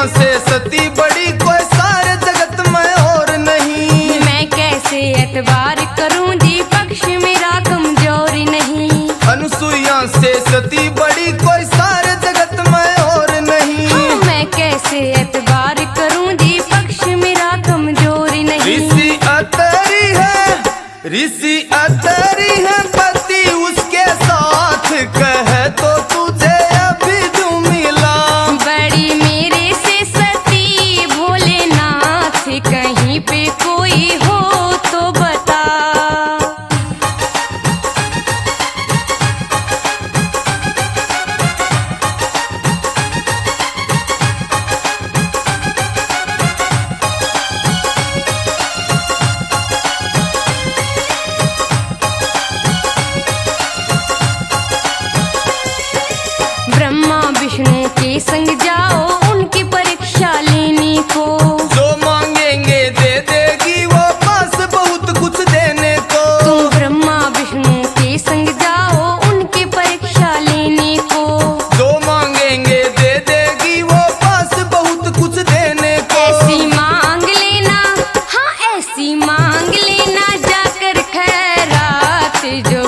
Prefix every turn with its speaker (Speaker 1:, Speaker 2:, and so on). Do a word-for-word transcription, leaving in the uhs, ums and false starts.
Speaker 1: से सती बड़ी कोई सारे जगत में और नहीं।
Speaker 2: मैं कैसे एतबार करूं जी पक्ष मेरा कमजोर नहीं।
Speaker 1: अनुसुईया से सती बड़ी कोई सारे जगत में और नहीं।
Speaker 2: हाँ, मैं कैसे एतबार करूं जी पक्ष मेरा कमजोर नहीं।
Speaker 1: ऋषि अतरी है, ऋषि अतरी है पति उसके साथ कहे तो तुझे अभी जो मिला।
Speaker 2: बड़ी मेरे से सती भोलेनाथ कहीं पे कोई हो तो बता। ब्रह्मा विष्णु के संग जाओ उनकी परीक्षा लेने को।
Speaker 1: जो मांगेंगे दे देगी वो पास बहुत कुछ देने को।
Speaker 2: तुम ब्रह्मा विष्णु के संग जाओ उनकी परीक्षा लेने को।
Speaker 1: जो मांगेंगे दे देगी वो पास बहुत कुछ देने को।
Speaker 2: ऐसी मांग लेना, हाँ ऐसी मांग लेना जाकर खैरात जो